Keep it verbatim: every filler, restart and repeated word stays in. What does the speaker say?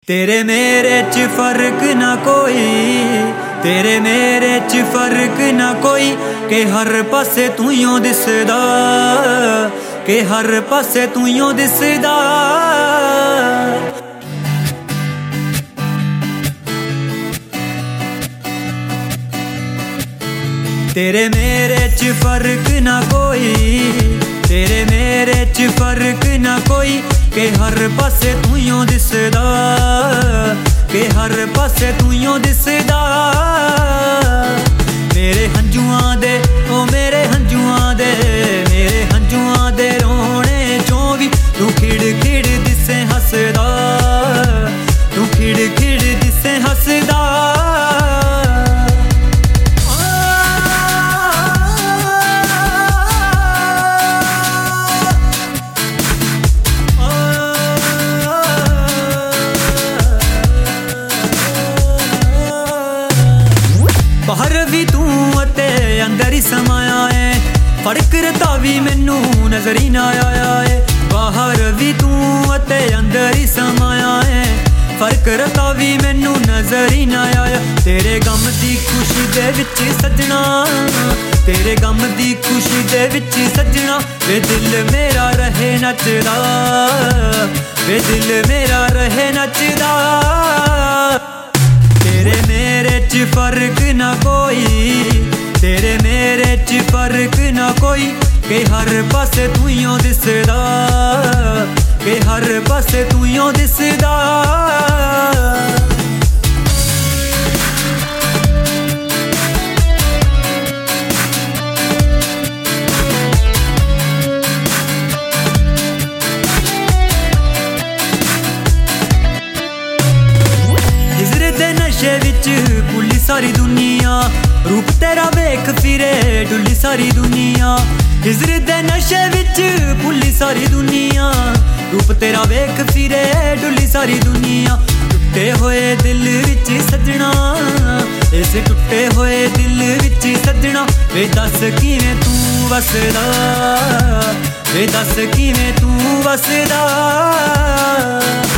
तेरे मेरे च फर्क ना कोई, तेरे मेरे च फर्क ना कोई, के हर पासे तू ही दिसदा, के हर पासे तू ही दिसदा। तेरे मेरे च फर्क ना कोई, तेरे मेरे च फर्क ना कोई, के हर पासे तू ही दिसदा, के हर पासे तू ही दिसदा। मेरे हंजुआं दे ओ मेरे हंजुआं दे, मेरे हंजुआं दे रोने चों भी तू खिड़ खिड़ दिसे हसदा, तू खिड़ खिड़ दिसे हसदा। बाहर भी तू अते अंदर ही समाया है, फर्क रता भी मैनू नजर ही ना आया है। बाहर भी तू अते अंदर ही समाया है, फर्क रता भी मैनू नजर ही ना आया। तेरे गम दी खुशी दे विच सजना, तेरे गम दी खुशी दे विच सजना, वे दिल मेरा रहे नचदा, वे दिल मेरा रहे नचदा। तेरे मेरे च फर्क ना कोई, तेरे मेरे च फर्क ना कोई, के हर पासे तू ही दिसदा, के हर पासे तू ही दिसदा। नशे विच भुल्ली सारी दुनिया, रूप तेरा वेख फिरे डुल्ली सारी दुनिया। हिजर दे नशे विच भुल्ली सारी दुनिया, रूप तेरा वेख फिरे डुल्ली सारी दुनिया। टुटे होए दिल विच सजना, इस टुटे होए दिल विच सजना, वे दस किवें तू वसदा, वे दस किवें तू वसदा।